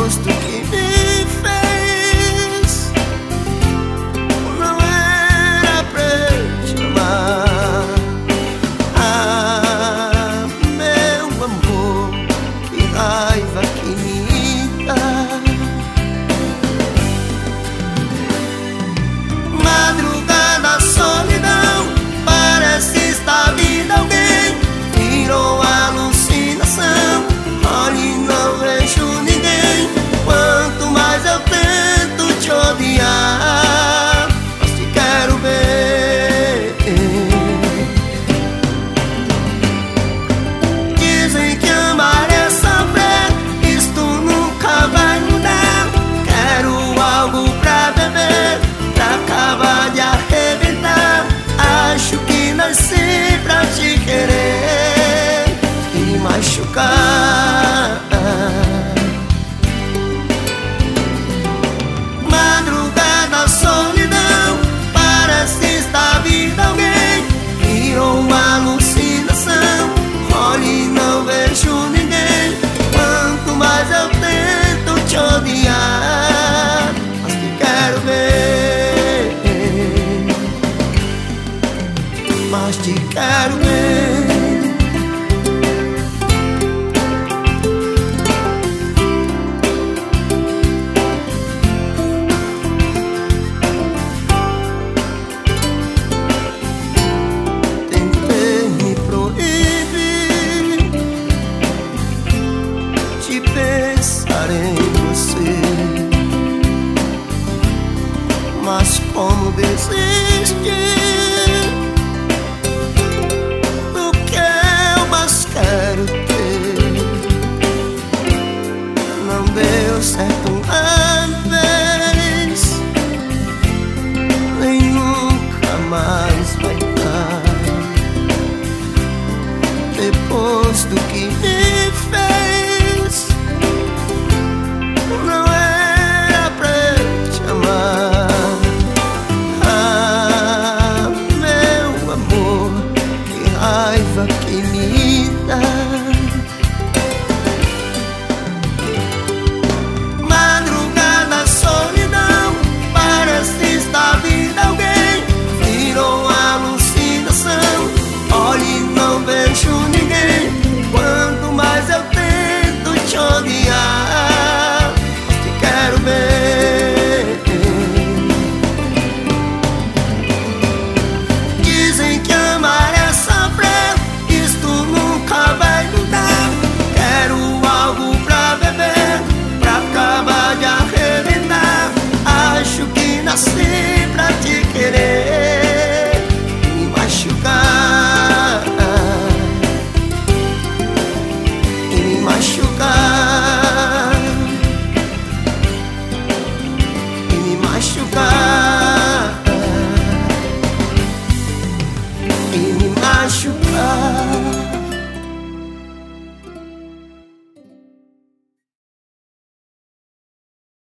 Depois do que me fez, não era pra te amar. Ah, meu amor, que raiva que me dá. Madrugada, solidão, parece estar vindo alguém. Virou alucinação, olha e não vejo ninguém. Quanto mais eu tento te odiar, mas te quero ver. Dizem que amar é sofrer, isto nunca vai mudar. Quero algo pra beber, pra acabar de arrebentar. Acho que nasci pra te querer e me machucar. Madrugada, solidão, parece estar vindo alguém. Virou uma alucinação, olho e não vejo ninguém. Quanto mais eu tento te odiar, mas te quero ver, mas te quero ver. Tentei me proibir de pensar em você, mas como desistir do que eu mais quero ter? Não deu certo uma vez, nem nunca mais vai dar. Depois do que me fez, não era pra te amar. Ah, meu amor, que raiva que me dá. Madrugada, solidão, parece estar vindo alguém. Virou alucinação, olho e não vejo ninguém. Quanto mais eu tento te odiar, te quero ver. Dizem que amar é sofrer, isto nunca vai mudar. Quero algo pra beber, pra acabar de arrebentar. Acho que nasci pra te querer e me machucar, e me machucar, e me machucar, e me machucar.